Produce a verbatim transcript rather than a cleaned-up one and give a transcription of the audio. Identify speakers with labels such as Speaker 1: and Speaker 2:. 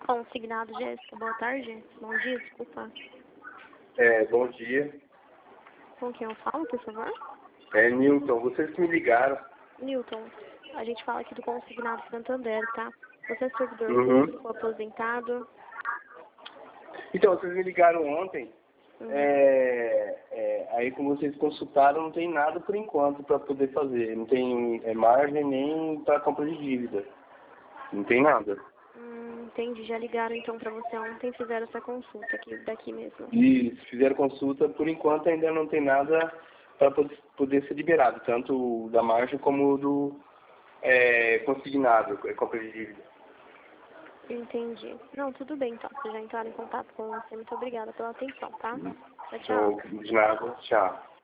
Speaker 1: Consignado, Jéssica. Boa tarde. Bom dia, desculpa.
Speaker 2: É, bom dia.
Speaker 1: Com quem eu falo, por favor?
Speaker 2: É, Newton, vocês que me ligaram.
Speaker 1: Newton, a gente fala aqui do Consignado Santander, tá? Você é servidor
Speaker 2: Uhum.
Speaker 1: público, aposentado?
Speaker 2: Então, vocês me ligaram ontem.
Speaker 1: Uhum.
Speaker 2: É, é, aí, como vocês consultaram, não tem nada por enquanto para poder fazer. Não tem é, margem nem para compra de dívida. Não tem nada.
Speaker 1: Hum, entendi. Já ligaram então pra você ontem, fizeram essa consulta aqui, daqui mesmo.
Speaker 2: E se fizeram consulta, por enquanto ainda não tem nada para poder ser liberado, tanto da margem como do é, consignado, é, compra de dívida.
Speaker 1: Entendi. Não, tudo bem então. Vocês já entraram em contato com você. Muito obrigada pela atenção, tá? Tchau, tchau.
Speaker 2: Então, de nada, tchau.